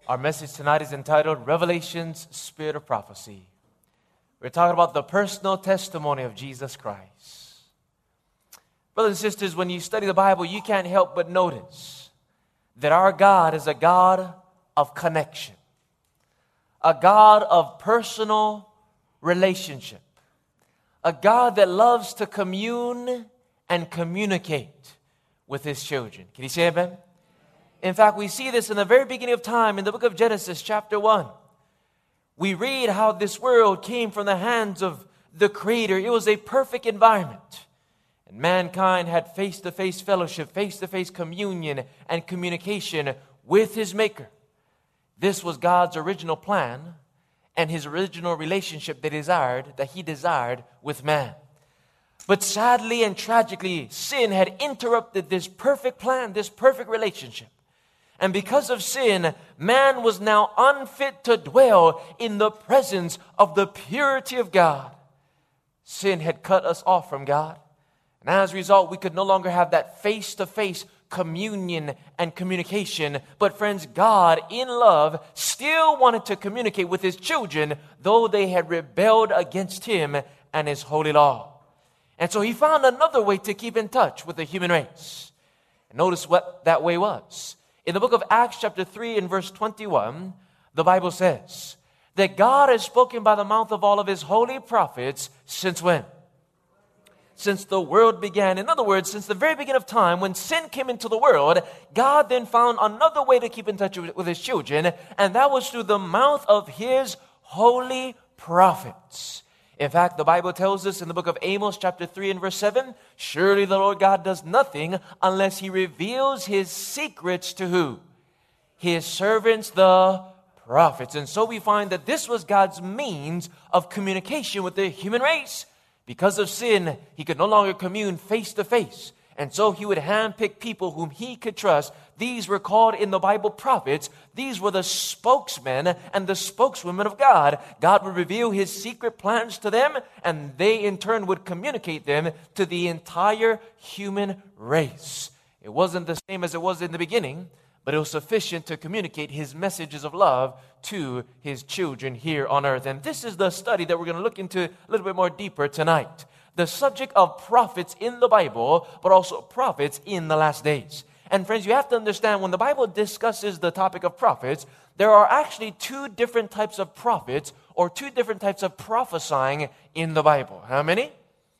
Our message tonight is entitled Revelation's Spirit of Prophecy. We're talking about the personal testimony of Jesus Christ. Brothers and sisters, when you study the Bible, you can't help but notice that our God is a God of connection, a God of personal relationship, a God that loves to commune and communicate with His children. Can you say amen? In fact, we see this in the very beginning of time in the book of Genesis, chapter 1. We read how this world came from the hands of the Creator. It was a perfect environment. And mankind had face-to-face fellowship, face-to-face communion and communication with His Maker. This was God's original plan and His original relationship that He desired with man. But sadly and tragically, sin had interrupted this perfect plan, this perfect relationship. And because of sin, man was now unfit to dwell in the presence of the purity of God. Sin had cut us off from God. And as a result, we could no longer have that face-to-face communion and communication. But friends, God, in love, still wanted to communicate with His children, though they had rebelled against Him and His holy law. And so He found another way to keep in touch with the human race. And notice what that way was. In the book of Acts chapter 3 and verse 21, the Bible says that God has spoken by the mouth of all of His holy prophets since when? Since the world began. In other words, since the very beginning of time, when sin came into the world, God then found another way to keep in touch with His children, and that was through the mouth of His holy prophets. In fact, the Bible tells us in the book of Amos chapter 3 and verse 7, surely the Lord God does nothing unless He reveals His secrets to who? His servants, the prophets. And so we find that this was God's means of communication with the human race. Because of sin, He could no longer commune face to face. And so He would handpick people whom He could trust. These were called in the Bible prophets. These were the spokesmen and the spokeswomen of God. God would reveal His secret plans to them, and they in turn would communicate them to the entire human race. It wasn't the same as it was in the beginning, but it was sufficient to communicate His messages of love to His children here on earth. And this is the study that we're going to look into a little bit more deeper tonight. The subject of prophets in the Bible, but also prophets in the last days. And friends, you have to understand, when the Bible discusses the topic of prophets, there are actually two different types of prophets or two different types of prophesying in the Bible. How many?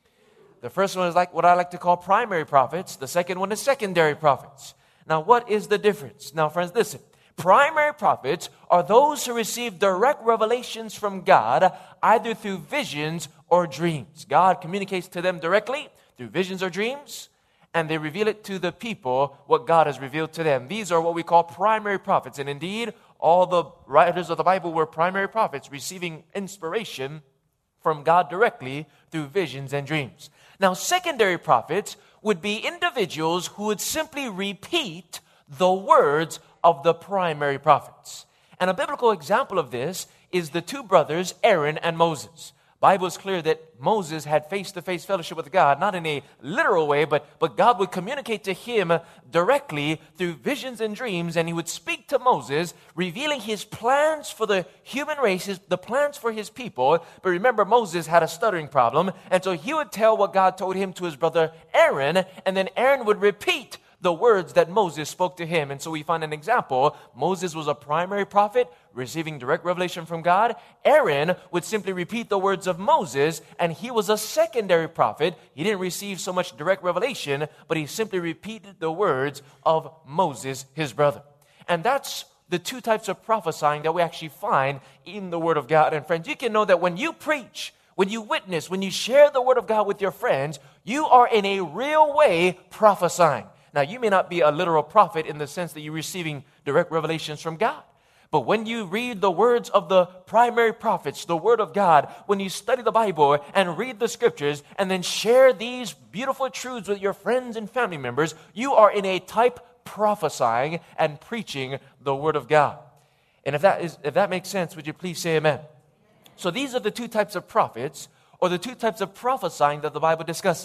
The first one is like what I like to call primary prophets. The second one is secondary prophets. Now, what is the difference? Now, friends, listen. Primary prophets are those who receive direct revelations from God, either through visions or dreams. God communicates to them directly through visions or dreams, and they reveal it to the people what God has revealed to them. These are what we call primary prophets. And indeed, all the writers of the Bible were primary prophets, receiving inspiration from God directly through visions and dreams. Now, secondary prophets would be individuals who would simply repeat the words of the primary prophets. And a biblical example of this is the two brothers, Aaron and Moses. The Bible is clear that Moses had face-to-face fellowship with God, not in a literal way, but God would communicate to him directly through visions and dreams, and He would speak to Moses, revealing His plans for the human race, the plans for His people. But remember, Moses had a stuttering problem, and so he would tell what God told him to his brother Aaron, and then Aaron would repeat the words that Moses spoke to him. And so we find an example. Moses was a primary prophet, receiving direct revelation from God. Aaron would simply repeat the words of Moses, and he was a secondary prophet. He didn't receive so much direct revelation, but he simply repeated the words of Moses, his brother. And that's the two types of prophesying that we actually find in the Word of God. And friends, you can know that when you preach, when you witness, when you share the Word of God with your friends, you are in a real way prophesying. Now, you may not be a literal prophet in the sense that you're receiving direct revelations from God. But when you read the words of the primary prophets, the Word of God, when you study the Bible and read the Scriptures and then share these beautiful truths with your friends and family members, you are in a type prophesying and preaching the Word of God. And if that makes sense, would you please say amen? So these are the two types of prophets, or the two types of prophesying that the Bible discusses.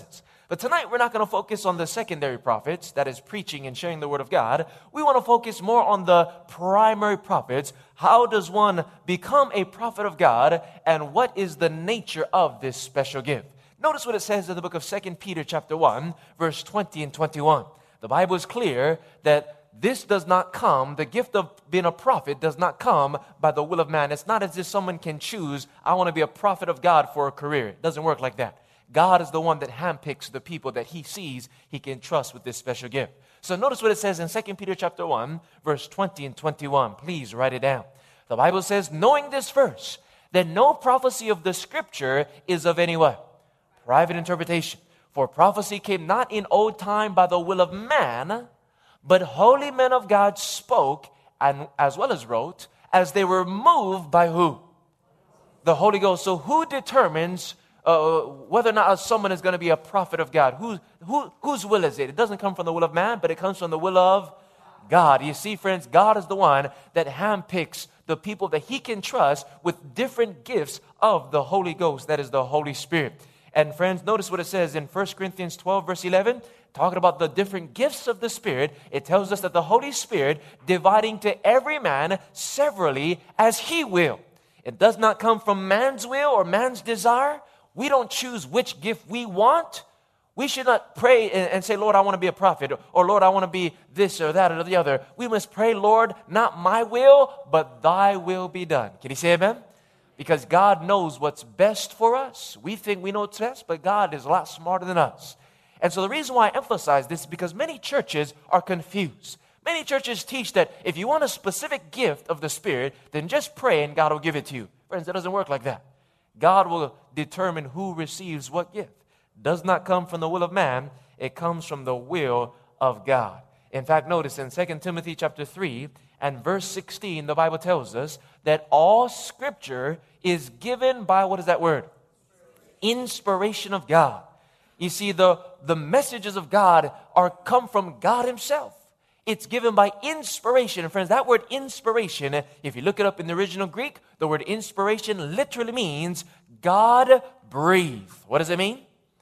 But tonight we're not going to focus on the secondary prophets, that is preaching and sharing the word of God. We want to focus more on the primary prophets. How does one become a prophet of God, and what is the nature of this special gift? Notice what it says in the book of 2 Peter chapter 1, verse 20 and 21. The Bible is clear that this does not come, the gift of being a prophet does not come by the will of man. It's not as if someone can choose, I want to be a prophet of God for a career. It doesn't work like that. God is the one that handpicks the people that he sees he can trust with this special gift. So notice what it says in 2 Peter chapter 1, verse 20 and 21. Please write it down. The Bible says, knowing this first, that no prophecy of the Scripture is of any what? Private interpretation. For prophecy came not in old time by the will of man, but holy men of God spoke, and as well as wrote, as they were moved by who? The Holy Ghost. So who determines whether or not someone is going to be a prophet of God? Whose will is it? It doesn't come from the will of man, but it comes from the will of God. You see, friends, God is the one that handpicks the people that he can trust with different gifts of the Holy Ghost, that is the Holy Spirit. And friends, notice what it says in 1 Corinthians 12, verse 11, talking about the different gifts of the Spirit. It tells us that the Holy Spirit dividing to every man severally as he will. It does not come from man's will or man's desire. We don't choose which gift we want. We should not pray and say, Lord, I want to be a prophet, or Lord, I want to be this or that or the other. We must pray, Lord, not my will, but thy will be done. Can you say amen? Because God knows what's best for us. We think we know what's best, but God is a lot smarter than us. And so the reason why I emphasize this is because many churches are confused. Many churches teach that if you want a specific gift of the Spirit, then just pray and God will give it to you. Friends, that doesn't work like that. God will determine who receives what gift. It does not come from the will of man. It comes from the will of God. In fact, notice in 2 Timothy chapter 3 and verse 16, the Bible tells us that all Scripture is given by, what is that word? Inspiration of God. You see, the messages of God come from God himself. It's given by inspiration. And friends, that word inspiration, if you look it up in the original Greek, the word inspiration literally means God breathed. What does it mean?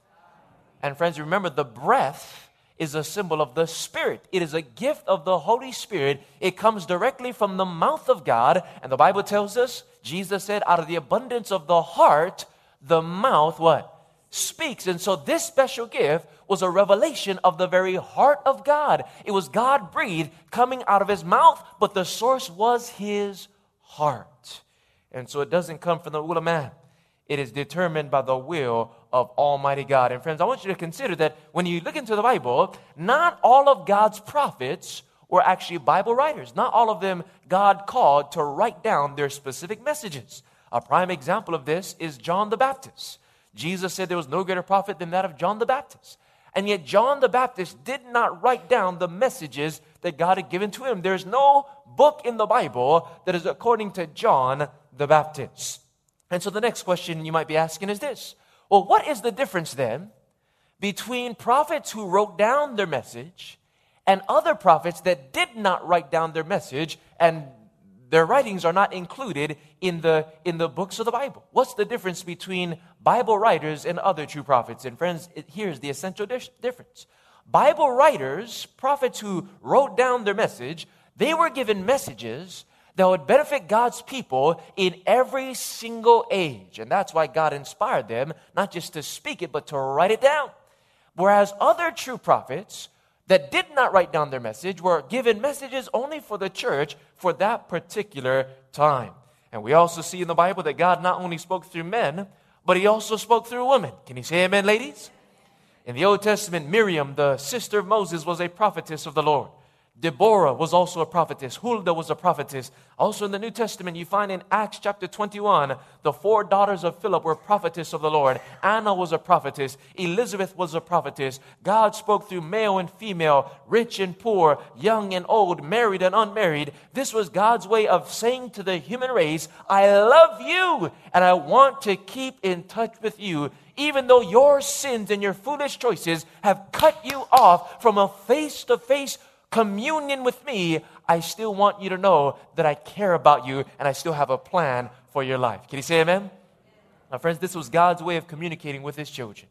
And friends, remember, the breath is a symbol of the Spirit. It is a gift of the Holy Spirit. It comes directly from the mouth of God. And the Bible tells us, Jesus said, out of the abundance of the heart, the mouth, what? Speaks. And so this special gift was a revelation of the very heart of God. It was God breathed coming out of his mouth, but the source was his heart. And so it doesn't come from the will of man. It is determined by the will of Almighty God. And friends, I want you to consider that when you look into the Bible, not all of God's prophets were actually Bible writers. Not all of them God called to write down their specific messages. A prime example of this is John the Baptist. Jesus said there was no greater prophet than that of John the Baptist. And yet John the Baptist did not write down the messages that God had given to him. There's no book in the Bible that is according to John the Baptist. And so the next question you might be asking is this. Well, what is the difference then between prophets who wrote down their message and other prophets that did not write down their message and their writings are not included in the books of the Bible? What's the difference between Bible writers and other true prophets? And friends, here's the essential difference. Bible writers, prophets who wrote down their message, they were given messages that would benefit God's people in every single age. And that's why God inspired them, not just to speak it, but to write it down. Whereas other true prophets that did not write down their message were given messages only for the church for that particular time. And we also see in the Bible that God not only spoke through men, but he also spoke through women. Can you say amen, ladies? In the Old Testament, Miriam, the sister of Moses, was a prophetess of the Lord. Deborah was also a prophetess. Huldah was a prophetess. Also in the New Testament, you find in Acts chapter 21, the 4 daughters of Philip were prophetess of the Lord. Anna was a prophetess. Elizabeth was a prophetess. God spoke through male and female, rich and poor, young and old, married and unmarried. This was God's way of saying to the human race, I love you and I want to keep in touch with you. Even though your sins and your foolish choices have cut you off from a face-to-face communion with me, I still want you to know that I care about you and I still have a plan for your life. Can you say amen? Now, friends, this was God's way of communicating with his children.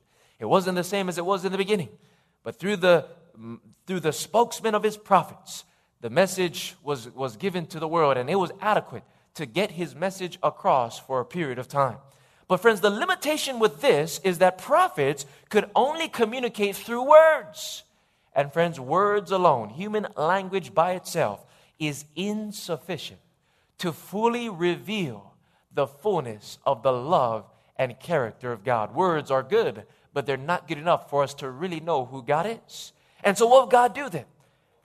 It wasn't the same as it was in the beginning. But through the spokesman of his prophets, the message was given to the world, and it was adequate to get his message across for a period of time. But friends, the limitation with this is that prophets could only communicate through words. And friends, words alone, human language by itself, is insufficient to fully reveal the fullness of the love and character of God. Words are good, but they're not good enough for us to really know who God is. And so what would God do then?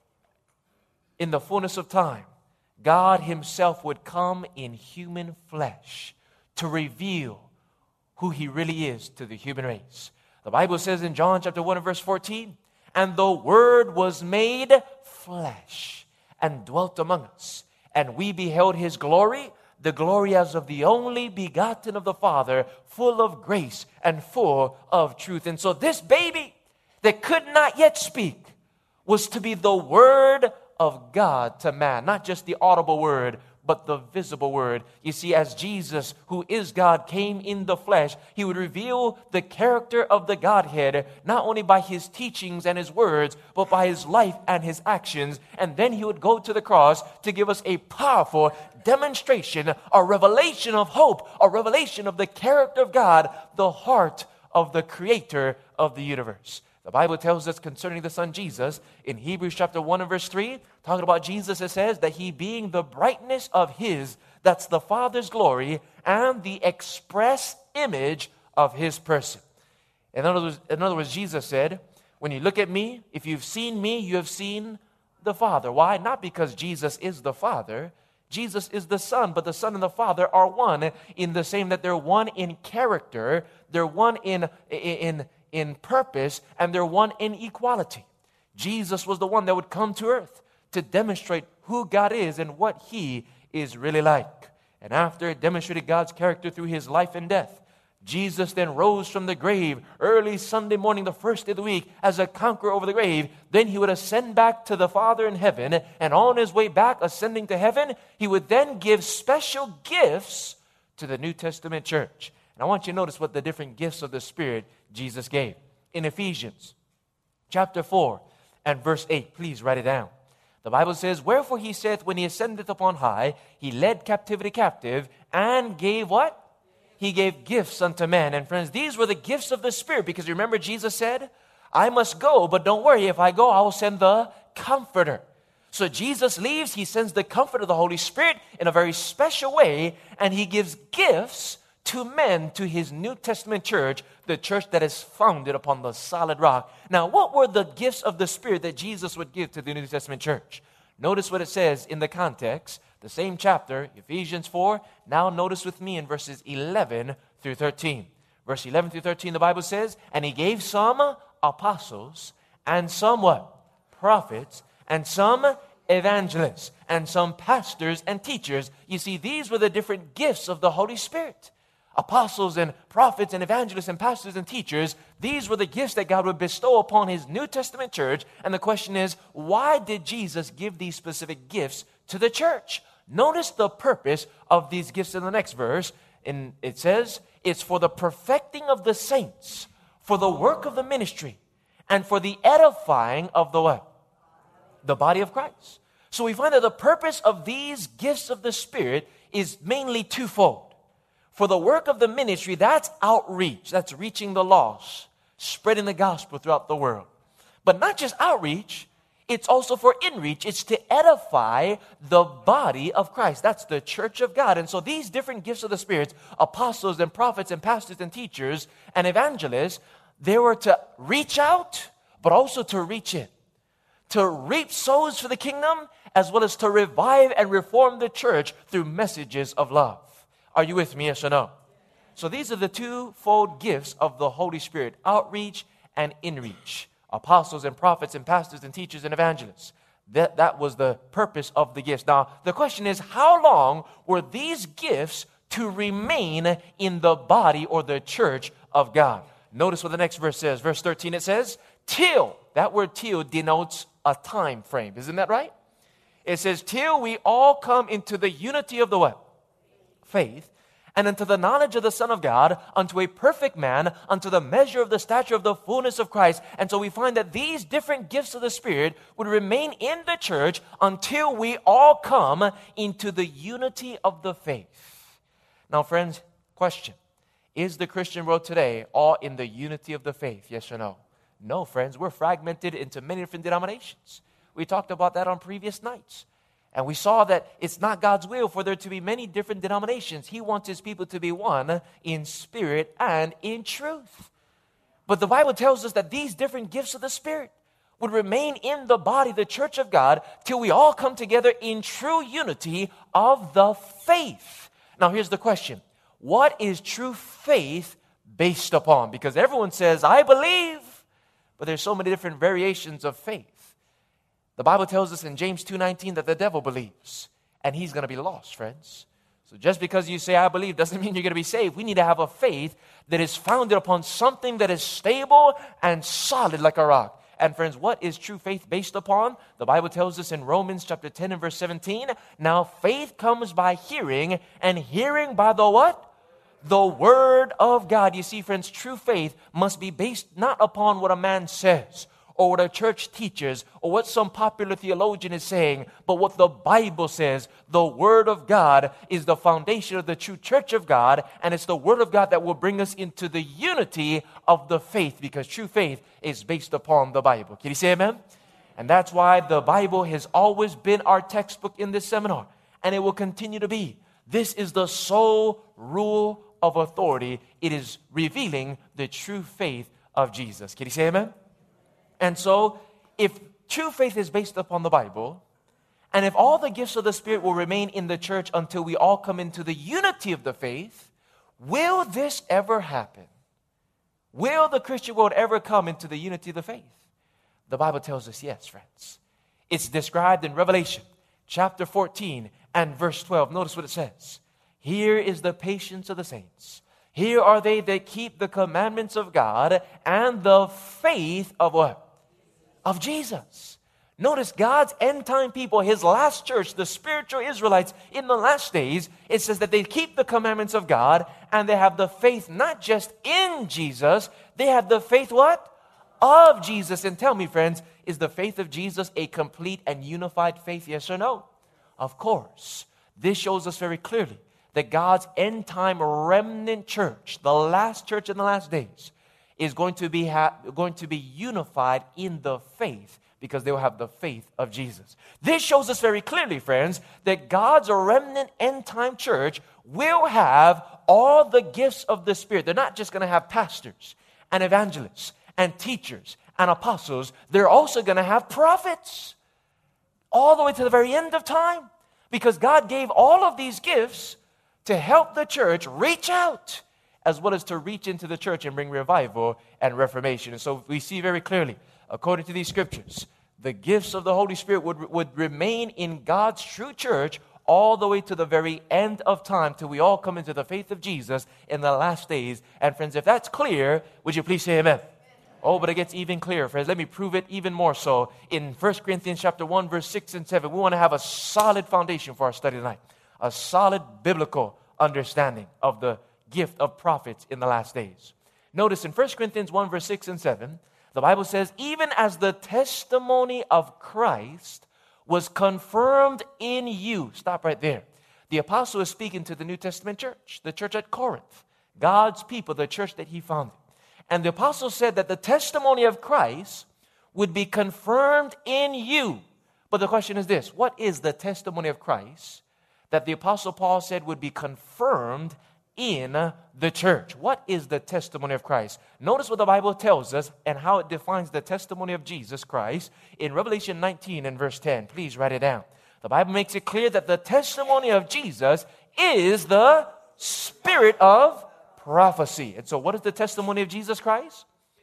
In the fullness of time, God himself would come in human flesh to reveal who he really is to the human race. The Bible says in John chapter 1 and verse 14, "And the Word was made flesh and dwelt among us, and we beheld his glory, the glory as of the only begotten of the Father, full of grace and full of truth." And so this baby that could not yet speak was to be the Word of God to man. Not just the audible Word, but the visible Word. You see, as Jesus, who is God, came in the flesh, he would reveal the character of the Godhead, not only by his teachings and his words, but by his life and his actions. And then he would go to the cross to give us a powerful demonstration, a revelation of hope, a revelation of the character of God, the heart of the creator of the universe. The Bible tells us concerning the Son Jesus in Hebrews chapter 1 and verse 3, talking about Jesus, it says that he being the brightness of his, that's the Father's glory, and the express image of his person. In other words, Jesus said, when you look at me, if you've seen me, you have seen the Father. Why? Not because Jesus is the Father. Jesus is the Son, but the Son and the Father are one in the same that they're one in character, they're one in purpose, and they're one in equality. Jesus was the one that would come to earth to demonstrate who God is and what he is really like. And after demonstrating God's character through his life and death, Jesus then rose from the grave early Sunday morning, the first day of the week, as a conqueror over the grave. Then he would ascend back to the Father in heaven, and on his way back, ascending to heaven, he would then give special gifts to the New Testament church. And I want you to notice what the different gifts of the Spirit Jesus gave. In Ephesians chapter 4 and verse 8, please write it down. The Bible says, "Wherefore he saith, when he ascendeth upon high, he led captivity captive, and gave" what? He gave gifts unto men. And friends, these were the gifts of the Spirit, because remember Jesus said, "I must go, but don't worry, if I go, I will send the Comforter." So Jesus leaves, he sends the Comforter, the Holy Spirit, in a very special way, and he gives gifts to men, to his New Testament church, the church that is founded upon the solid rock. Now, what were the gifts of the Spirit that Jesus would give to the New Testament church? Notice what it says in the context, the same chapter, Ephesians 4. Now notice with me in verses 11 through 13. Verse 11 through 13, the Bible says, "And he gave some apostles, and some" what? "Prophets, and some evangelists, and some pastors and teachers." You see, these were the different gifts of the Holy Spirit. Apostles and prophets and evangelists and pastors and teachers, these were the gifts that God would bestow upon his New Testament church. And the question is, why did Jesus give these specific gifts to the church? Notice the purpose of these gifts in the next verse. And it says, it's for the perfecting of the saints, for the work of the ministry, and for the edifying of the what? The body of Christ. So we find that the purpose of these gifts of the Spirit is mainly twofold. For the work of the ministry, that's outreach. That's reaching the lost, spreading the gospel throughout the world. But not just outreach, it's also for inreach. It's to edify the body of Christ. That's the church of God. And so these different gifts of the Spirit, apostles and prophets and pastors and teachers and evangelists, they were to reach out, but also to reach in. To reap souls for the kingdom, as well as to revive and reform the church through messages of love. Are you with me, yes or no? So these are the twofold gifts of the Holy Spirit, outreach and inreach. Apostles and prophets and pastors and teachers and evangelists. That was the purpose of the gifts. Now, the question is, how long were these gifts to remain in the body or the church of God? Notice what the next verse says. Verse 13, it says, "Till." That word "till" denotes a time frame. Isn't that right? It says, "Till we all come into the unity of the what? Faith, and unto the knowledge of the Son of God, unto a perfect man, unto the measure of the stature of the fullness of Christ. And so we find that these different gifts of the Spirit would remain in the church until we all come into the unity of the faith. Now, friends, question. Is the Christian world today all in the unity of the faith? Yes or no? No, friends. We're fragmented into many different denominations. We talked about that on previous nights. And we saw that it's not God's will for there to be many different denominations. He wants His people to be one in spirit and in truth. But the Bible tells us that these different gifts of the Spirit would remain in the body, the church of God, till we all come together in true unity of the faith. Now here's the question. What is true faith based upon? Because everyone says, I believe, but there's so many different variations of faith. The Bible tells us in James 2:19 that the devil believes, and he's going to be lost, friends. So just because you say, I believe, doesn't mean you're going to be saved. We need to have a faith that is founded upon something that is stable and solid like a rock. And friends, what is true faith based upon? The Bible tells us in Romans chapter 10 and verse 17, now faith comes by hearing, and hearing by the what? The Word of God. You see, friends, true faith must be based not upon what a man says, or what a church teaches, or what some popular theologian is saying, but what the Bible says. The Word of God is the foundation of the true church of God, and it's the Word of God that will bring us into the unity of the faith, because true faith is based upon the Bible. Can you say amen? And that's why the Bible has always been our textbook in this seminar, and it will continue to be. This is the sole rule of authority. It is revealing the true faith of Jesus. Can you say amen? And so, if true faith is based upon the Bible, and if all the gifts of the Spirit will remain in the church until we all come into the unity of the faith, will this ever happen? Will the Christian world ever come into the unity of the faith? The Bible tells us yes, friends. It's described in Revelation chapter 14 and verse 12. Notice what it says. Here is the patience of the saints. Here are they that keep the commandments of God and the faith of what? Of Jesus. Notice God's end time people, His last church, the spiritual Israelites in the last days, it says that they keep the commandments of God and they have the faith not just in Jesus, they have the faith what? Of Jesus. And tell me, friends, is the faith of Jesus a complete and unified faith? Yes or no? Of course. This shows us very clearly that God's end time remnant church, the last church in the last days, is going to be unified in the faith, because they will have the faith of Jesus. This shows us very clearly, friends, that God's remnant end time church will have all the gifts of the Spirit. They're not just going to have pastors and evangelists and teachers and apostles. They're also going to have prophets all the way to the very end of time, because God gave all of these gifts to help the church reach out, as well as to reach into the church and bring revival and reformation. And so we see very clearly, according to these scriptures, the gifts of the Holy Spirit would remain in God's true church all the way to the very end of time, till we all come into the faith of Jesus in the last days. And friends, if that's clear, would you please say amen? Oh, but it gets even clearer, friends. Let me prove it even more so. In 1 Corinthians chapter 1, verse 6 and 7, we want to have a solid foundation for our study tonight. A solid biblical understanding of the gift of prophets in the last days. Notice in 1 Corinthians 1, verse 6 and 7, the Bible says, even as the testimony of Christ was confirmed in you. Stop right there. The apostle is speaking to the New Testament church, the church at Corinth, God's people, the church that he founded. And the apostle said that the testimony of Christ would be confirmed in you. But the question is this: what is the testimony of Christ that the Apostle Paul said would be confirmed in the church? What is the testimony of Christ? Notice what the Bible tells us and how it defines the testimony of Jesus Christ in Revelation 19 and verse 10. Please write it down. The Bible makes it clear that the testimony of Jesus is the spirit of prophecy. And so what is the testimony of Jesus Christ?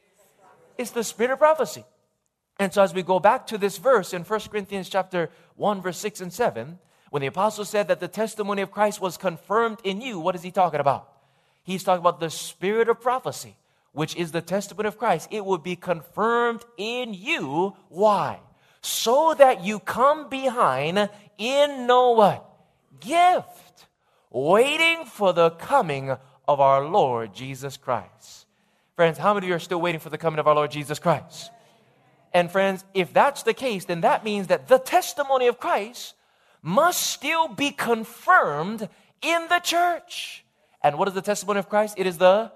It's the spirit of prophecy. And so as we go back to this verse in 1 Corinthians chapter 1, verse 6 and 7, when the apostle said that the testimony of Christ was confirmed in you, what is he talking about? He's talking about the spirit of prophecy, which is the testimony of Christ. It will be confirmed in you. Why? So that you come behind in no what? Gift. waiting for the coming of our Lord Jesus Christ. Friends, how many of you are still waiting for the coming of our Lord Jesus Christ? And friends, if that's the case, then that means that the testimony of Christ must still be confirmed in the church. And what is the testimony of Christ? It is the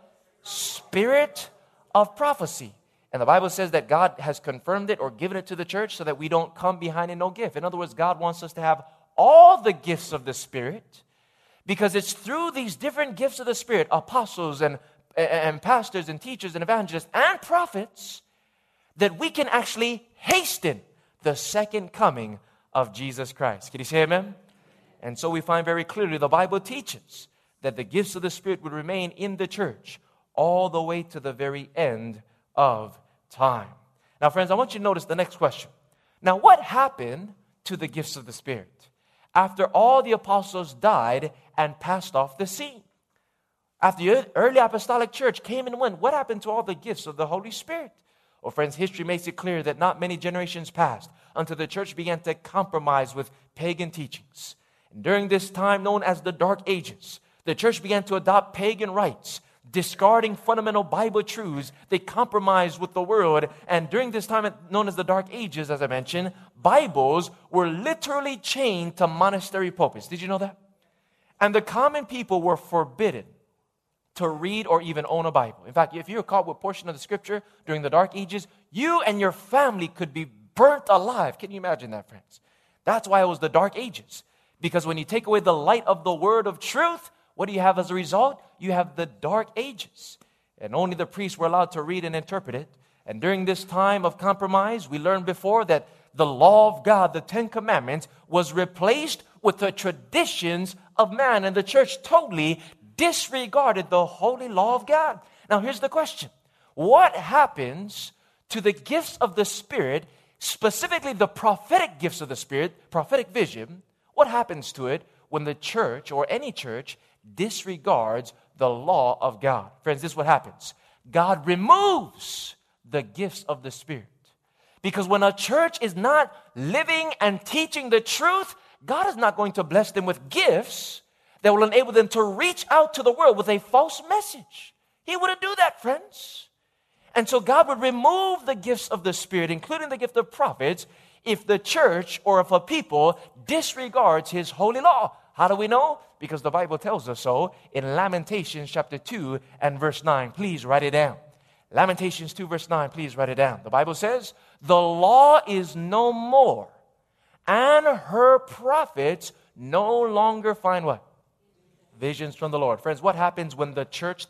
spirit of prophecy. And the Bible says that God has confirmed it or given it to the church so that we don't come behind in no gift. In other words, God wants us to have all the gifts of the Spirit, because it's through these different gifts of the Spirit, apostles and pastors and teachers and evangelists and prophets, that we can actually hasten the second coming of Jesus Christ. Can you say amen? And so we find very clearly the Bible teaches that the gifts of the Spirit would remain in the church all the way to the very end of time. Now, friends, I want you to notice the next question. Now, what happened to the gifts of the Spirit after all the apostles died and passed off the scene? After the early apostolic church came and went, what happened to all the gifts of the Holy Spirit? Well, friends, history makes it clear that not many generations passed until the church began to compromise with pagan teachings. And during this time known as the Dark Ages, the church began to adopt pagan rites, discarding fundamental Bible truths. They compromised with the world. And during this time known as the Dark Ages, as I mentioned, Bibles were literally chained to monastery pulpits. Did you know that? And the common people were forbidden to read or even own a Bible. In fact, if you were caught with a portion of the scripture during the Dark Ages, you and your family could be burnt alive. Can you imagine that, friends? That's why it was the Dark Ages. Because when you take away the light of the word of truth, what do you have as a result? You have the Dark Ages. And only the priests were allowed to read and interpret it. And during this time of compromise, we learned before that the law of God, the Ten Commandments, was replaced with the traditions of man. And the church totally disregarded the holy law of God. Now, here's the question. What happens to the gifts of the Spirit, specifically the prophetic gifts of the Spirit, prophetic vision? What happens to it when the church or any church disregards the law of God? Friends, this is what happens. God removes the gifts of the Spirit. Because when a church is not living and teaching the truth, God is not going to bless them with gifts that will enable them to reach out to the world with a false message. He wouldn't do that, friends. And so God would remove the gifts of the Spirit, including the gift of prophets, if the church or if a people disregards His holy law. How do we know? Because the Bible tells us so in Lamentations chapter 2 and verse 9. Please write it down. Lamentations 2 verse 9, please write it down. The Bible says, the law is no more, and her prophets no longer find what? Visions from the Lord. Friends, what happens when the church,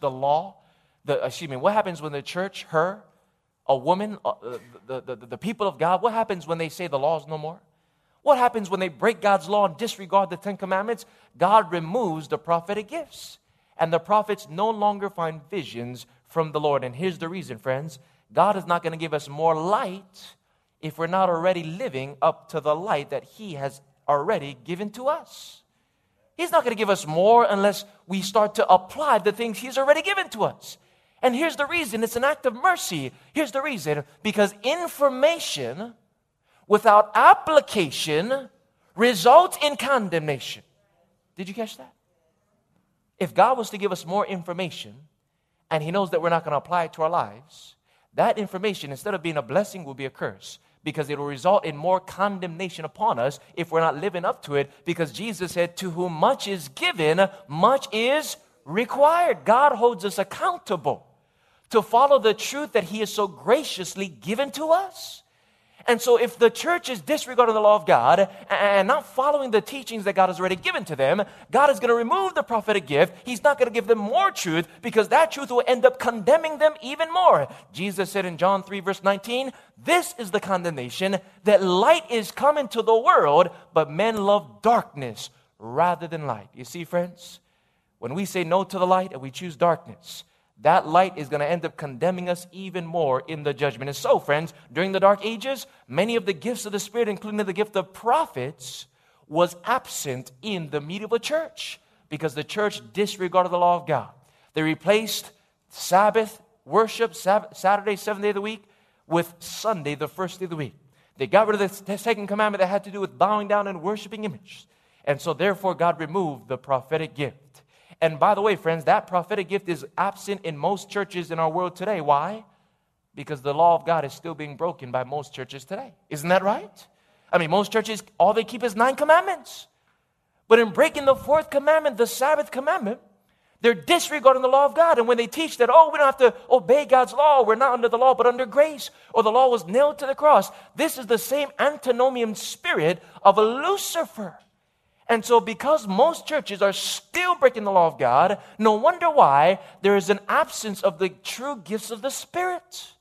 what happens when the church, a woman, the people of God, what happens when they say the law is no more? What happens when they break God's law and disregard the Ten Commandments? God removes the prophetic gifts, and the prophets no longer find visions from the Lord. And here's the reason, friends. God is not going to give us more light if we're not already living up to the light that He has already given to us. He's not going to give us more unless we start to apply the things He's already given to us. And here's the reason. It's an act of mercy. Here's the reason. Because information without application results in condemnation. Did you catch that? If God was to give us more information and He knows that we're not going to apply it to our lives, that information, instead of being a blessing, will be a curse, because it will result in more condemnation upon us if we're not living up to it, because Jesus said, to whom much is given, much is required. God holds us accountable to follow the truth that He has so graciously given to us. And so if the church is disregarding the law of God and not following the teachings that God has already given to them, God is going to remove the prophetic gift. He's not going to give them more truth, because that truth will end up condemning them even more. Jesus said in John 3 verse 19, this is the condemnation, that light is come into the world, but men love darkness rather than light. You see, friends, when we say no to the light and we choose darkness, that light is going to end up condemning us even more in the judgment. And so, friends, during the Dark Ages, many of the gifts of the Spirit, including the gift of prophets, was absent in the medieval church because the church disregarded the law of God. They replaced Sabbath worship, Saturday, 7th day of the week, with Sunday, the first day of the week. They got rid of the second commandment that had to do with bowing down and worshiping images. And so therefore God removed the prophetic gift. And by the way, friends, that prophetic gift is absent in most churches in our world today. Why? Because the law of God is still being broken by most churches today. Isn't that right? I mean, most churches, all they keep is 9 commandments. But in breaking the 4th commandment, the Sabbath commandment, they're disregarding the law of God. And when they teach that, we don't have to obey God's law, we're not under the law, but under grace, or the law was nailed to the cross. This is the same antinomian spirit of a Lucifer. And so because most churches are still breaking the law of God, no wonder why there is an absence of the true gifts of the Spirit.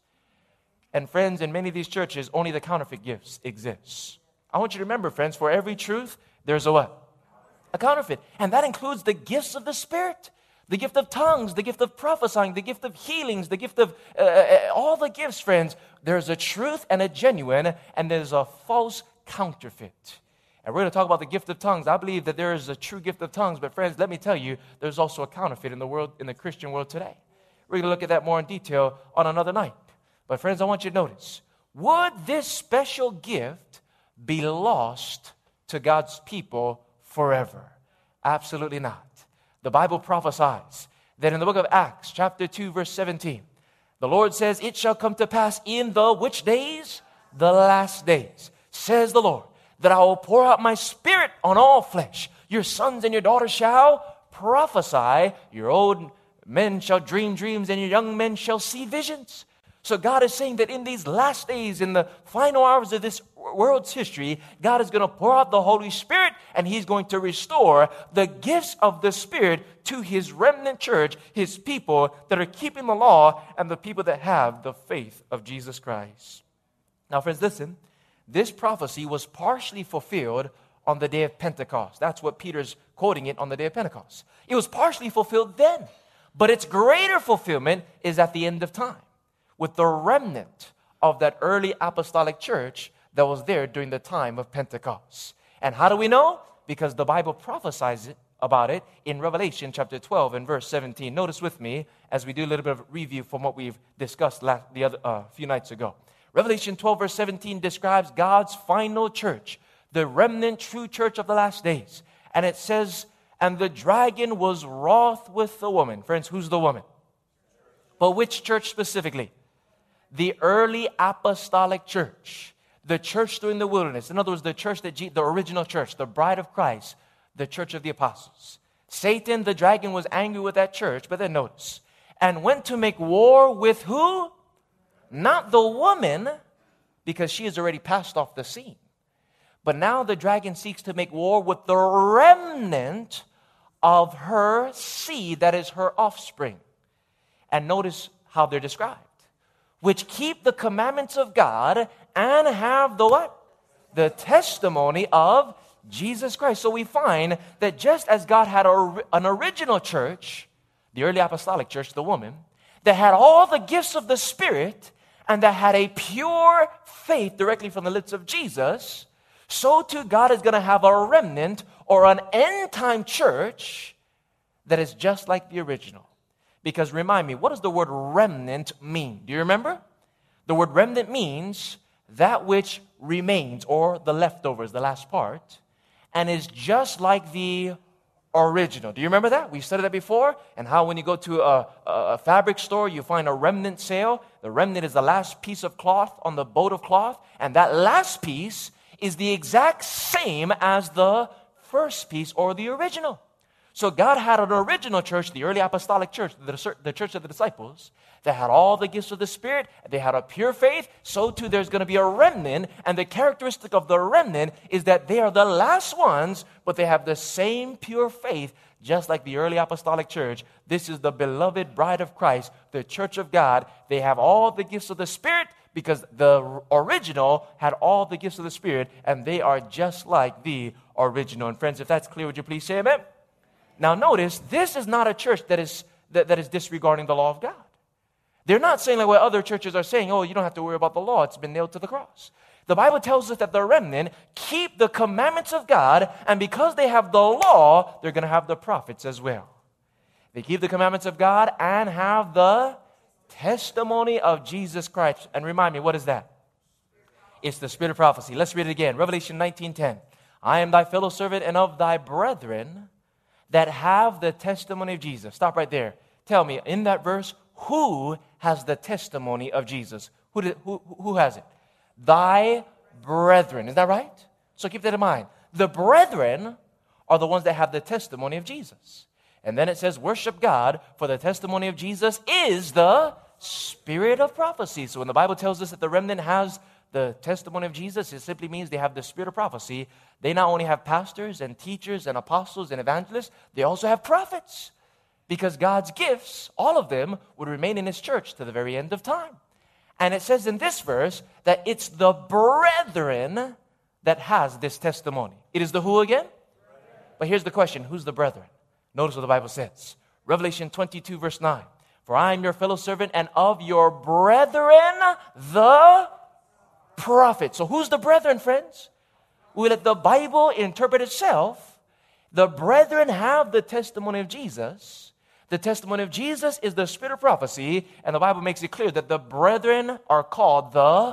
And friends, in many of these churches, only the counterfeit gifts exist. I want you to remember, friends, for every truth, there's a what? A counterfeit. And that includes the gifts of the Spirit. The gift of tongues, the gift of prophesying, the gift of healings, the gift of all the gifts, friends. There's a truth and a genuine, and there's a false counterfeit. And we're going to talk about the gift of tongues. I believe that there is a true gift of tongues, but friends, let me tell you, there's also a counterfeit in the world, in the Christian world today. We're going to look at that more in detail on another night. But friends, I want you to notice, would this special gift be lost to God's people forever? Absolutely not. The Bible prophesies that in the book of Acts, chapter 2, verse 17, the Lord says, it shall come to pass in the which days? The last days, says the Lord, that I will pour out my Spirit on all flesh. Your sons and your daughters shall prophesy. Your old men shall dream dreams, and your young men shall see visions. So God is saying that in these last days, in the final hours of this world's history, God is going to pour out the Holy Spirit, and He's going to restore the gifts of the Spirit to His remnant church, His people that are keeping the law, and the people that have the faith of Jesus Christ. Now, friends, listen. This prophecy was partially fulfilled on the day of Pentecost. That's what Peter's quoting it on the day of Pentecost. It was partially fulfilled then, but its greater fulfillment is at the end of time, with the remnant of that early apostolic church that was there during the time of Pentecost. And how do we know? Because the Bible prophesies about it in Revelation chapter 12 and verse 17. Notice with me as we do a little bit of review from what we've discussed few nights ago. Revelation 12 verse 17 describes God's final church, the remnant true church of the last days. And it says, and the dragon was wroth with the woman. Friends, who's the woman? But which church specifically? The early apostolic church. The church during the wilderness. In other words, the church the original church, the bride of Christ, the church of the apostles. Satan, the dragon, was angry with that church, but then notice, and went to make war with who? Not the woman, because she has already passed off the scene. But now the dragon seeks to make war with the remnant of her seed, that is her offspring. And notice how they're described. Which keep the commandments of God and have the what? The testimony of Jesus Christ. So we find that just as God had an original church, the early apostolic church, the woman, that had all the gifts of the Spirit, and that had a pure faith directly from the lips of Jesus, so too God is going to have a remnant or an end-time church that is just like the original. Because remind me, what does the word remnant mean? Do you remember? The word remnant means that which remains, or the leftovers, the last part, and is just like the original. Do you remember that? We studied that before, and how when you go to a fabric store, you find a remnant sale. The remnant is the last piece of cloth on the boat of cloth, and that last piece is the exact same as the first piece or the original. So God had an original church, the early apostolic church, the church of the disciples, that had all the gifts of the Spirit. They had a pure faith. So too there's going to be a remnant. And the characteristic of the remnant is that they are the last ones, but they have the same pure faith, just like the early apostolic church. This is the beloved bride of Christ, the church of God. They have all the gifts of the Spirit because the original had all the gifts of the Spirit, and they are just like the original. And friends, if that's clear, would you please say amen? Now notice, this is not a church that is disregarding the law of God. They're not saying like what other churches are saying, you don't have to worry about the law, it's been nailed to the cross. The Bible tells us that the remnant keep the commandments of God, and because they have the law, they're going to have the prophets as well. They keep the commandments of God and have the testimony of Jesus Christ. And remind me, what is that? It's the spirit of prophecy. Let's read it again. Revelation 19:10. I am thy fellow servant and of thy brethren that have the testimony of Jesus. Stop right there. Tell me, in that verse, who has the testimony of Jesus? Who has it? Thy brethren. Is that right? So keep that in mind. The brethren are the ones that have the testimony of Jesus. And then it says, worship God, for the testimony of Jesus is the spirit of prophecy. So when the Bible tells us that the remnant has the testimony of Jesus, it simply means they have the spirit of prophecy. They not only have pastors and teachers and apostles and evangelists, they also have prophets. Because God's gifts, all of them, would remain in His church to the very end of time. And it says in this verse that it's the brethren that has this testimony. It is the who again? But here's the question, who's the brethren? Notice what the Bible says. Revelation 22 verse 9. For I am your fellow servant and of your brethren, the prophets. So who's the brethren, friends? We let the Bible interpret itself. The brethren have the testimony of Jesus. The testimony of Jesus is the spirit of prophecy, and the Bible makes it clear that the brethren are called the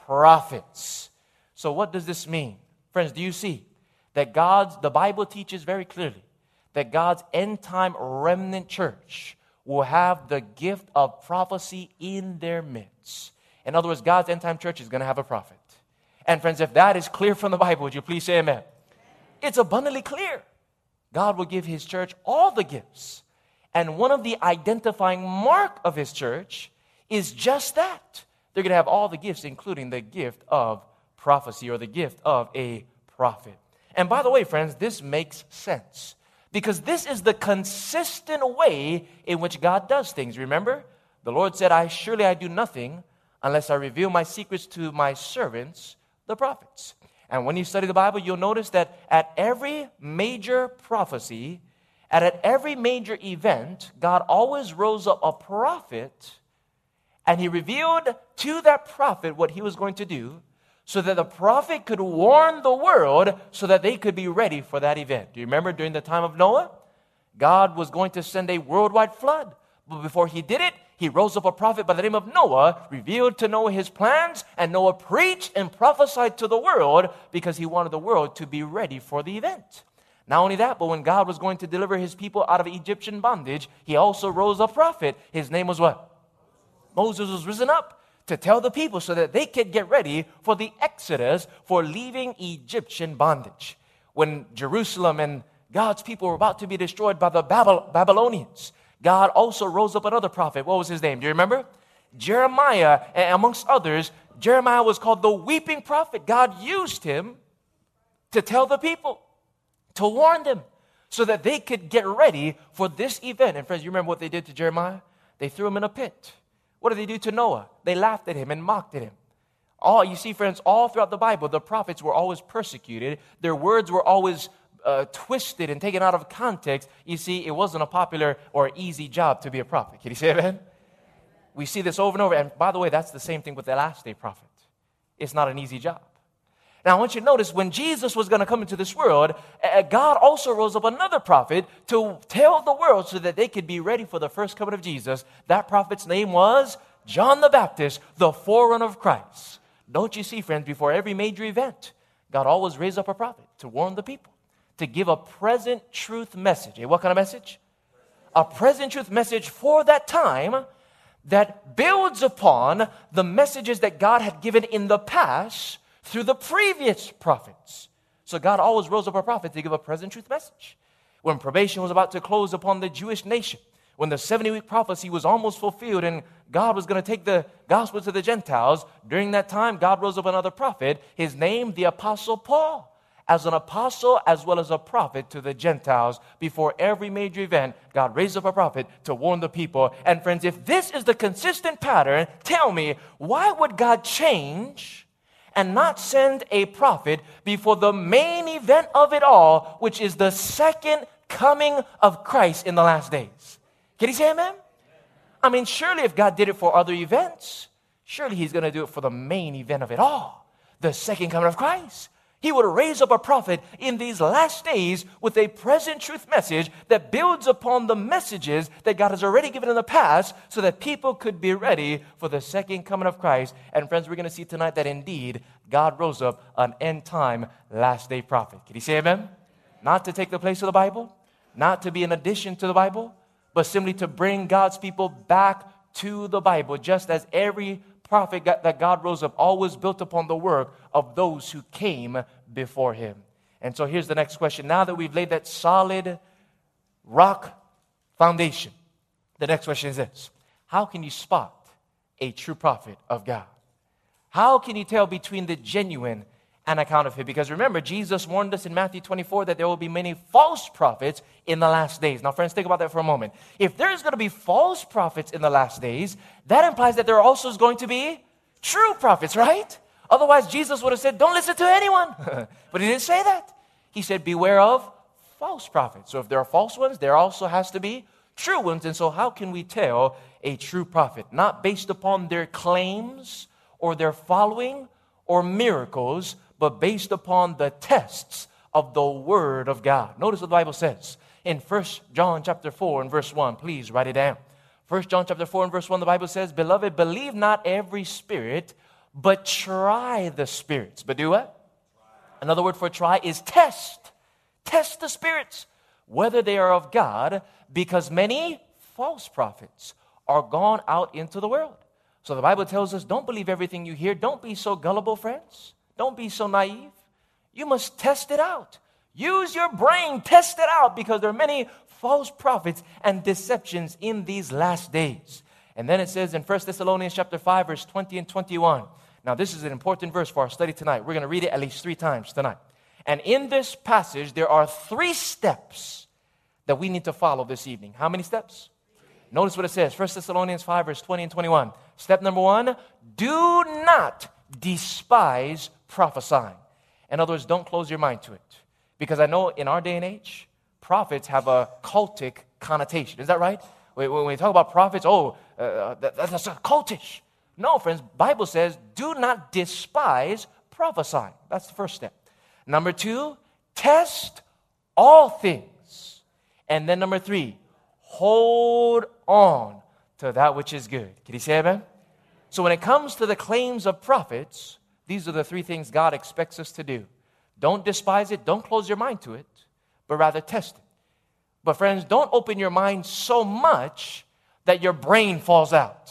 prophets. So what does this mean? Friends, do you see that the Bible teaches very clearly that God's end-time remnant church will have the gift of prophecy in their midst. In other words, God's end-time church is going to have a prophet. And friends, if that is clear from the Bible, would you please say amen? It's abundantly clear. God will give His church all the gifts. And one of the identifying mark of His church is just that. They're going to have all the gifts, including the gift of prophecy or the gift of a prophet. And by the way, friends, this makes sense. Because this is the consistent way in which God does things. Remember, the Lord said, surely I do nothing unless I reveal my secrets to my servants, the prophets. And when you study the Bible, you'll notice that at every major prophecy, at every major event, God always rose up a prophet, and He revealed to that prophet what He was going to do, so that the prophet could warn the world so that they could be ready for that event. Do you remember during the time of Noah? God was going to send a worldwide flood. But before He did it, He rose up a prophet by the name of Noah, revealed to Noah His plans, and Noah preached and prophesied to the world because he wanted the world to be ready for the event. Not only that, but when God was going to deliver His people out of Egyptian bondage, He also rose a prophet. His name was what? Moses was risen up to tell the people so that they could get ready for the Exodus, for leaving Egyptian bondage. When Jerusalem and God's people were about to be destroyed by the Babylonians, God also rose up another prophet. What was his name? Do you remember? Jeremiah, amongst others. Jeremiah was called the weeping prophet. God used him to tell the people, to warn them, so that they could get ready for this event. And friends, you remember what they did to Jeremiah? They threw him in a pit. What did they do to Noah? They laughed at him and mocked at him. You see, friends, all throughout the Bible, the prophets were always persecuted. Their words were always twisted and taken out of context. You see, it wasn't a popular or easy job to be a prophet. Can you say amen? We see this over and over. And by the way, that's the same thing with the last day prophet. It's not an easy job. Now, I want you to notice when Jesus was going to come into this world, God also rose up another prophet to tell the world so that they could be ready for the first coming of Jesus. That prophet's name was John the Baptist, the forerunner of Christ. Don't you see, friends, before every major event, God always raised up a prophet to warn the people, to give a present truth message. What kind of message? A present truth message for that time that builds upon the messages that God had given in the past through the previous prophets. So God always rose up a prophet to give a present truth message. When probation was about to close upon the Jewish nation, when the 70-week prophecy was almost fulfilled and God was going to take the gospel to the Gentiles, during that time, God rose up another prophet, his name, the Apostle Paul, as an apostle as well as a prophet to the Gentiles. Before every major event, God raised up a prophet to warn the people. And friends, if this is the consistent pattern, tell me, why would God change and not send a prophet before the main event of it all, which is the second coming of Christ in the last days? Can you say amen? I mean, surely if God did it for other events, surely He's going to do it for the main event of it all, the second coming of Christ. He would raise up a prophet in these last days with a present truth message that builds upon the messages that God has already given in the past so that people could be ready for the second coming of Christ. And friends, we're going to see tonight that indeed God rose up an end-time, last-day prophet. Can you say amen? Not to take the place of the Bible, not to be an addition to the Bible, but simply to bring God's people back to the Bible, just as every prophet that God rose up always built upon the work of those who came before him. And so here's the next question. Now that we've laid that solid rock foundation, the next question is this. How can you spot a true prophet of God? How can you tell between the genuine and a counterfeit? Because remember, Jesus warned us in Matthew 24 that there will be many false prophets in the last days. Now, friends, think about that for a moment. If there's going to be false prophets in the last days, that implies that there also is going to be true prophets, right? Otherwise, Jesus would have said, don't listen to anyone. But he didn't say that. He said, beware of false prophets. So if there are false ones, there also has to be true ones. And so how can we tell a true prophet? Not based upon their claims or their following or miracles, but based upon the tests of the Word of God. Notice what the Bible says in 1 John chapter 4 and verse 1. Please write it down. 1 John chapter 4 and verse 1, the Bible says, Beloved, believe not every spirit, but try the spirits. But do what? Another word for try is test. Test the spirits, whether they are of God, because many false prophets are gone out into the world. So the Bible tells us, don't believe everything you hear. Don't be so gullible, friends. Don't be so naive. You must test it out. Use your brain, test it out, because there are many false prophets and deceptions in these last days. And then it says in 1 Thessalonians chapter 5, verse 20 and 21. Now, this is an important verse for our study tonight. We're going to read it at least 3 times tonight. And in this passage, there are 3 steps that we need to follow this evening. How many steps? Notice what it says. 1 Thessalonians 5, verse 20 and 21. Step number 1, do not despise prophesying. In other words, don't close your mind to it. Because I know in our day and age, prophets have a cultic connotation. Is that right? When we talk about prophets, that's a cultish. No, friends, Bible says, do not despise prophesying. That's the first step. Number 2, test all things. And then number 3, hold on to that which is good. Can you say amen? So when it comes to the claims of prophets, these are the 3 things God expects us to do. Don't despise it. Don't close your mind to it, but rather test it. But friends, don't open your mind so much that your brain falls out.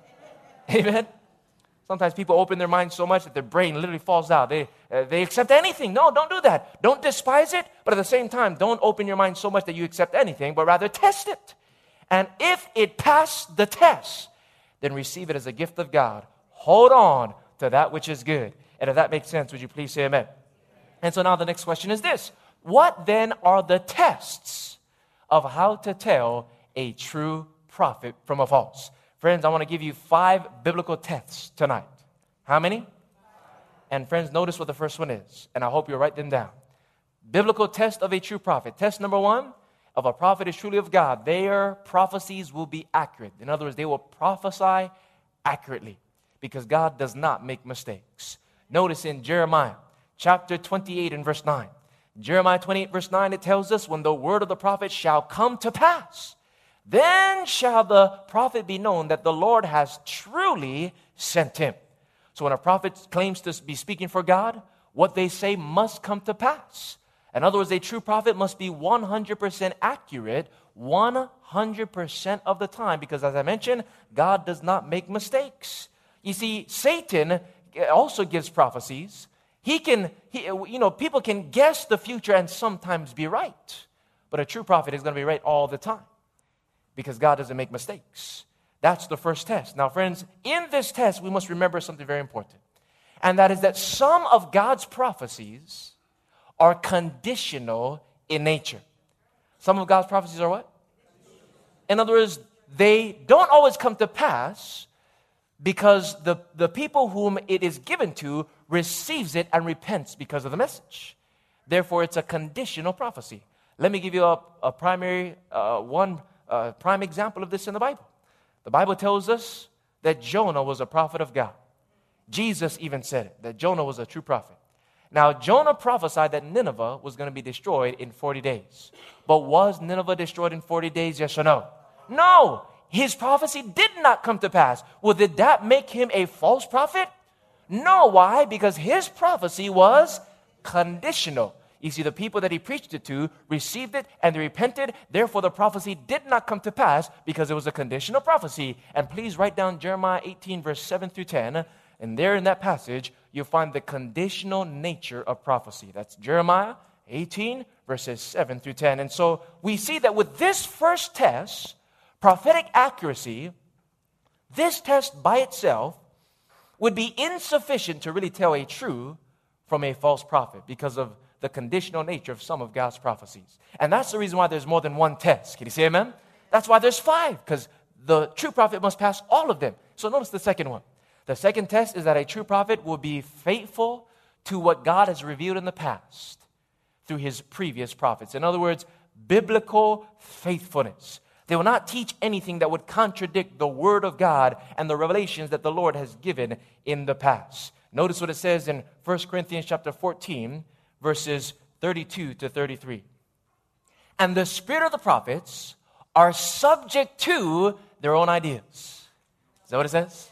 Amen? Sometimes people open their mind so much that their brain literally falls out. They accept anything. No, don't do that. Don't despise it, but at the same time, don't open your mind so much that you accept anything, but rather test it. And if it passed the test, then receive it as a gift of God. Hold on to that which is good. And if that makes sense, would you please say amen? And so now the next question is this. What then are the tests of how to tell a true prophet from a false? Friends, I want to give you 5 biblical tests tonight. How many? And friends, notice what the first one is. And I hope you'll write them down. Biblical test of a true prophet. Test number 1, of a prophet is truly of God. Their prophecies will be accurate. In other words, they will prophesy accurately. Because God does not make mistakes. Notice in Jeremiah chapter 28 and verse 9. Jeremiah 28 verse 9, it tells us, when the word of the prophet shall come to pass, then shall the prophet be known that the Lord has truly sent him. So when a prophet claims to be speaking for God, what they say must come to pass. In other words, a true prophet must be 100% accurate 100% of the time. Because as I mentioned, God does not make mistakes. You see, Satan also gives prophecies. People can guess the future and sometimes be right. But a true prophet is going to be right all the time. Because God doesn't make mistakes. That's the first test. Now, friends, in this test, we must remember something very important. And that is that some of God's prophecies are conditional in nature. Some of God's prophecies are what? In other words, they don't always come to pass because the people whom it is given to receives it and repents because of the message. Therefore, it's a conditional prophecy. Let me give you a prime example of this in the Bible. The Bible tells us that Jonah was a prophet of God. Jesus even said it, that Jonah was a true prophet. Now, Jonah prophesied that Nineveh was going to be destroyed in 40 days. But was Nineveh destroyed in 40 days, yes or no? No! His prophecy did not come to pass. Well, did that make him a false prophet? No, why? Because his prophecy was conditional. You see, the people that he preached it to received it and they repented. Therefore, the prophecy did not come to pass because it was a conditional prophecy. And please write down Jeremiah 18, verse 7 through 10. And there in that passage, you'll find the conditional nature of prophecy. That's Jeremiah 18, verses 7 through 10. And so we see that with this first test, prophetic accuracy, this test by itself would be insufficient to really tell a true from a false prophet because of the conditional nature of some of God's prophecies. And that's the reason why there's more than one test. Can you say amen? That's why there's 5, because the true prophet must pass all of them. So notice the second one. The second test is that a true prophet will be faithful to what God has revealed in the past through his previous prophets. In other words, biblical faithfulness. They will not teach anything that would contradict the Word of God and the revelations that the Lord has given in the past. Notice what it says in 1 Corinthians chapter 14, verses 32 to 33. And the spirit of the prophets are subject to their own ideas. Is that what it says?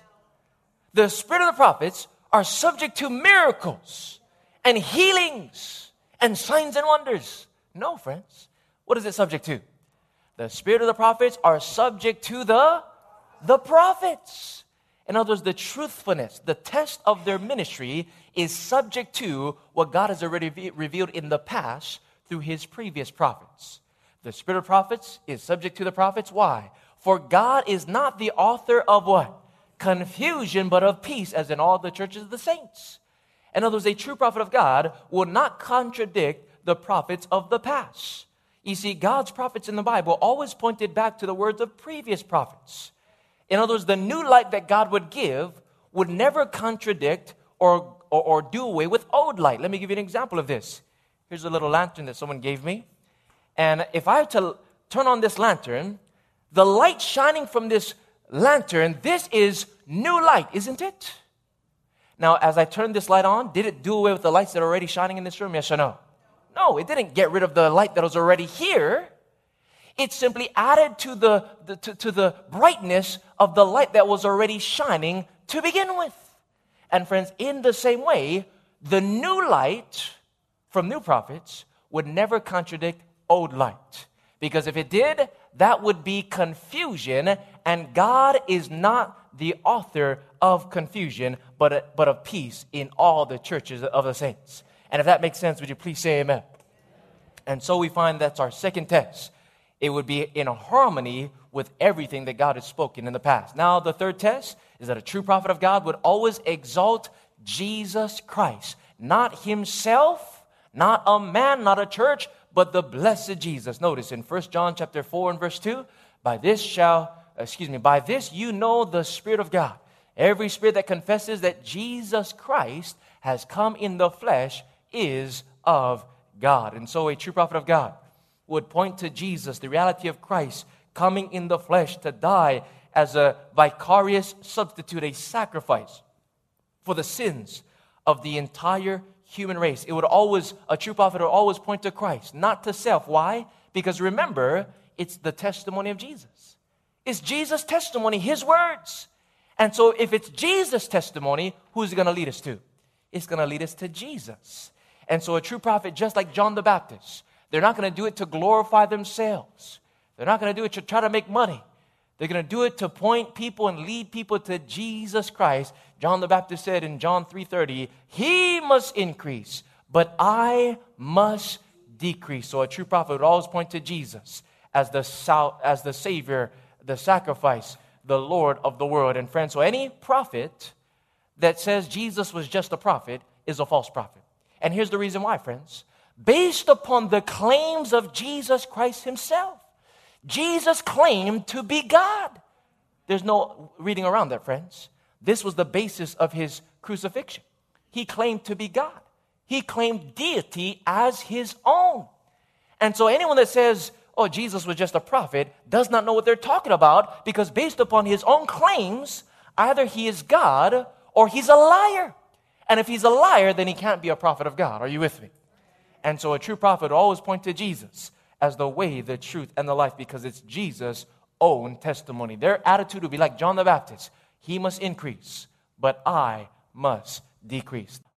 The spirit of the prophets are subject to miracles and healings and signs and wonders. No, friends. What is it subject to? The spirit of the prophets are subject to the prophets. In other words, the truthfulness, the test of their ministry is subject to what God has already revealed in the past through his previous prophets. The spirit of prophets is subject to the prophets. Why? For God is not the author of what? Confusion, but of peace, as in all the churches of the saints. In other words, a true prophet of God will not contradict the prophets of the past. You see, God's prophets in the Bible always pointed back to the words of previous prophets. In other words, the new light that God would give would never contradict or do away with old light. Let me give you an example of this. Here's a little lantern that someone gave me. And if I have to turn on this lantern, the light shining from this lantern, this is new light, isn't it? Now, as I turn this light on, did it do away with the lights that are already shining in this room? Yes or no? No, it didn't get rid of the light that was already here. It simply added to the brightness of the light that was already shining to begin with. And friends, in the same way, the new light from new prophets would never contradict old light. Because if it did, that would be confusion, and God is not the author of confusion, but of peace in all the churches of the saints. And if that makes sense, would you please say amen? And so we find that's our second test. It would be in harmony with everything that God has spoken in the past. Now, the third test is that a true prophet of God would always exalt Jesus Christ. Not himself, not a man, not a church, but the blessed Jesus. Notice in 1 John chapter 4 and verse 2, by this you know the Spirit of God. Every spirit that confesses that Jesus Christ has come in the flesh is of God. And so a true prophet of God would point to Jesus, the reality of Christ coming in the flesh to die as a vicarious substitute, a sacrifice for the sins of the entire human race. A true prophet would always point to Christ, not to self. Why? Because remember, it's the testimony of Jesus. It's Jesus' testimony, his words. And so if it's Jesus' testimony, who's it going to lead us to? It's going to lead us to Jesus. And so a true prophet, just like John the Baptist, they're not going to do it to glorify themselves. They're not going to do it to try to make money. They're going to do it to point people and lead people to Jesus Christ. John the Baptist said in John 3:30, he must increase, but I must decrease. So a true prophet would always point to Jesus as the Savior, the sacrifice, the Lord of the world. And friends, so any prophet that says Jesus was just a prophet is a false prophet. And here's the reason why, friends. Based upon the claims of Jesus Christ himself. Jesus claimed to be God. There's no reading around that, friends. This was the basis of his crucifixion. He claimed to be God. He claimed deity as his own. And so anyone that says, oh, Jesus was just a prophet, does not know what they're talking about, because based upon his own claims, either he is God or he's a liar. And if he's a liar, then he can't be a prophet of God. Are you with me? And so a true prophet will always point to Jesus as the way, the truth, and the life, because it's Jesus' own testimony. Their attitude will be like John the Baptist. He must increase, but I must decreased.